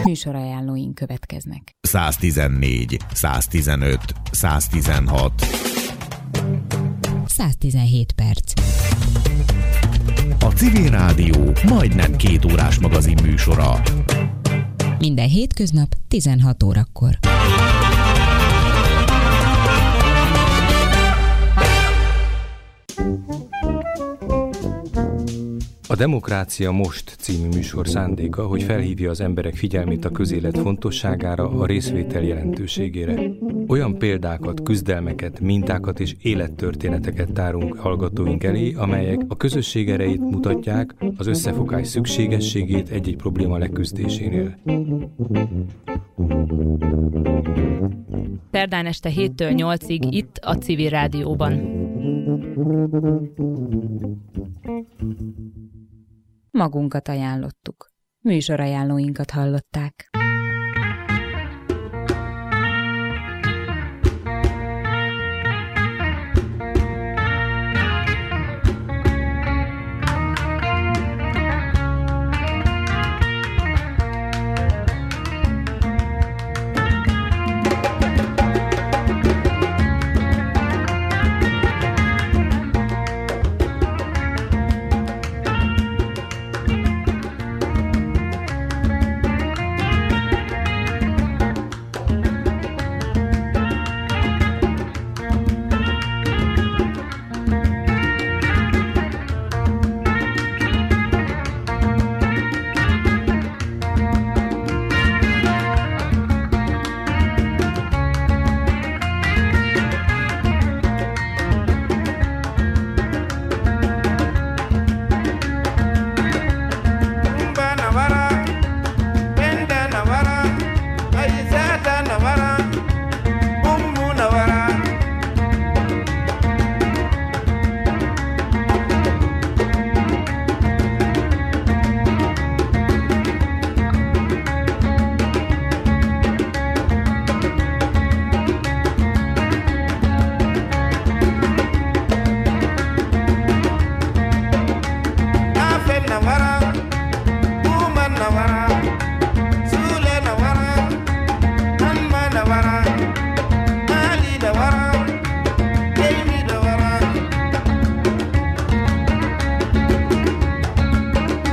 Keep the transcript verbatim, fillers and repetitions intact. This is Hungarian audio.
Műsorajánlóink következnek. száztizennégy, száztizenöt, száztizenhat. száztizenhét perc. A Civil Rádió majdnem két órás magazin műsora. Minden hétköznap tizenhat órakor. A Demokrácia Most című műsor szándéka, hogy felhívja az emberek figyelmét a közélet fontosságára, a részvétel jelentőségére. Olyan példákat, küzdelmeket, mintákat és élettörténeteket tárunk hallgatóink elé, amelyek a közösség erejét mutatják, az összefogás szükségességét egy-egy probléma leküzdésénél. Szerdán este héttől nyolcig itt a Civil Rádióban. Magunkat ajánlottuk. Műsorajánlóinkat hallották.